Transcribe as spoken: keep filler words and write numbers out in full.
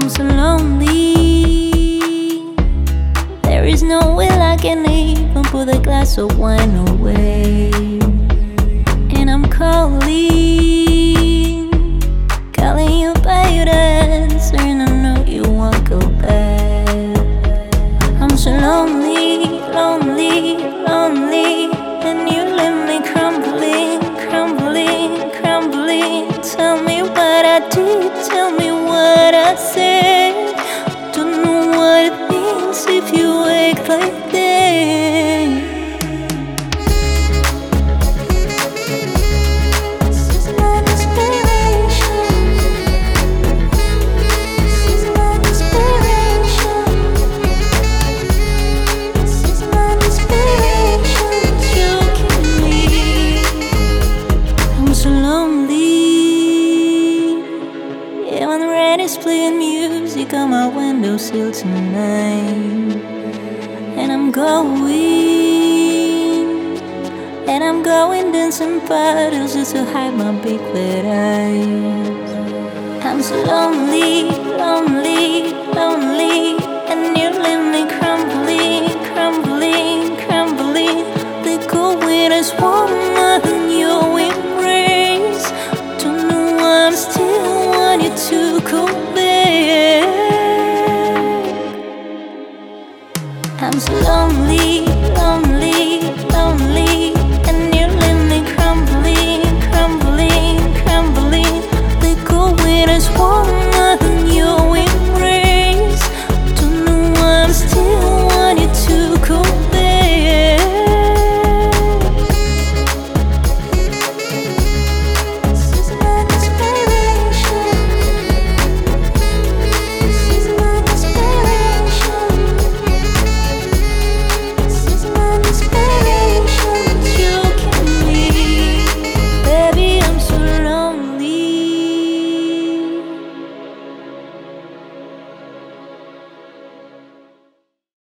I'm so lonely. There is nowhere I can even put a glass of wine away. And I'm calling, calling you by your answer, and I know you won't go back. I'm so lonely, lonely, lonely, and you leave me crumbling, crumbling, crumbling. Tell me what I did, tell me what I said. Don't know what it means if you act like that. This is my desperation. This is my desperation. This is my desperation. Choking me. I'm so lonely. Yeah, when the rain is playing music on my windowsill tonight, and I'm going, and I'm going dancing puddles just to hide my big wet eyes. I'm so lonely, lonely, lonely, and you leave me crumbling, crumbling, crumbling. The cold winter's warm